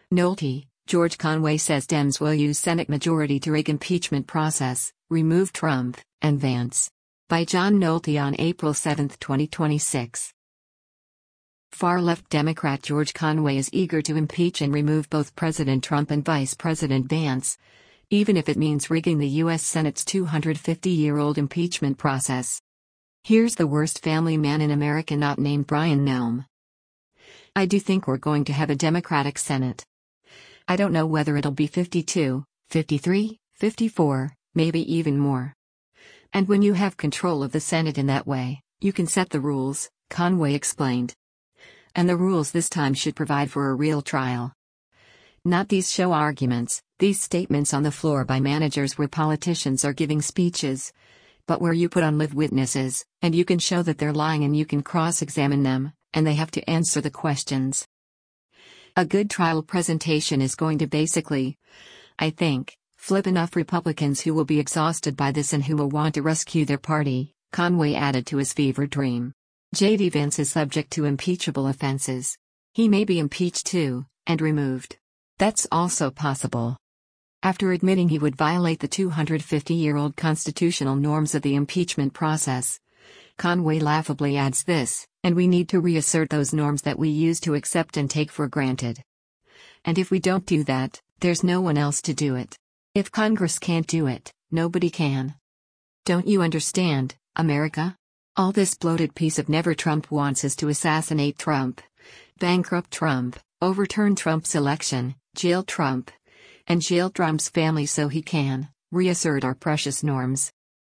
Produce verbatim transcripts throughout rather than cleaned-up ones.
Nolte, George Conway says Dems will use Senate majority to rig impeachment process, remove Trump, and Vance. By John Nolte on April seventh, twenty twenty-six. Far-left Democrat George Conway is eager to impeach and remove both President Trump and Vice President Vance, even if it means rigging the U S Senate's two hundred fifty-year-old impeachment process. Here's the worst family man in America not named Brian Nelm. I do think we're going to have a Democratic Senate. I don't know whether it'll be fifty-two, fifty-three, fifty-four, maybe even more. And when you have control of the Senate in that way, you can set the rules, Conway explained. And the rules this time should provide for a real trial. Not these show arguments, these statements on the floor by managers where politicians are giving speeches, but where you put on live witnesses, and you can show that they're lying and you can cross-examine them, and they have to answer the questions. A good trial presentation is going to basically, I think, flip enough Republicans who will be exhausted by this and who will want to rescue their party, Conway added to his fever dream. J D Vance is subject to impeachable offenses. He may be impeached too, and removed. That's also possible. After admitting he would violate the two hundred fifty-year-old constitutional norms of the impeachment process, Conway laughably adds this, and we need to reassert those norms that we used to accept and take for granted. And if we don't do that, there's no one else to do it. If Congress can't do it, nobody can. Don't you understand, America? All this bloated piece of never Trump wants is to assassinate Trump, bankrupt Trump, overturn Trump's election, jail Trump, and jail Trump's family so he can reassert our precious norms.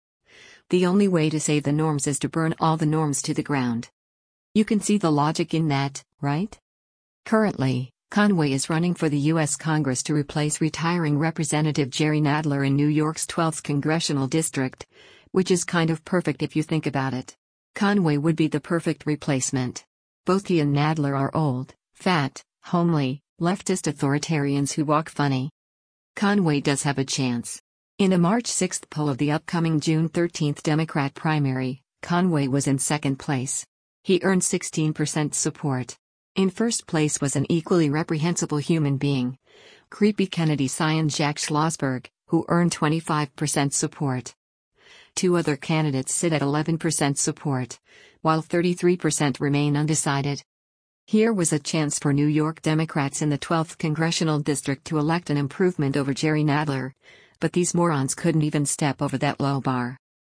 The only way to save the norms is to burn all the norms to the ground. You can see the logic in that, right? Currently, Conway is running for the U S Congress to replace retiring Representative Jerry Nadler in New York's twelfth Congressional District, which is kind of perfect if you think about it. Conway would be the perfect replacement. Both he and Nadler are old, fat, homely, leftist authoritarians who walk funny. Conway does have a chance. In a March sixth poll of the upcoming June thirteenth Democrat primary, Conway was in second place. He earned sixteen percent support. In first place was an equally reprehensible human being, creepy Kennedy scion Jack Schlossberg, who earned twenty-five percent support. Two other candidates sit at eleven percent support, while thirty-three percent remain undecided. Here was a chance for New York Democrats in the twelfth Congressional District to elect an improvement over Jerry Nadler, but these morons couldn't even step over that low bar.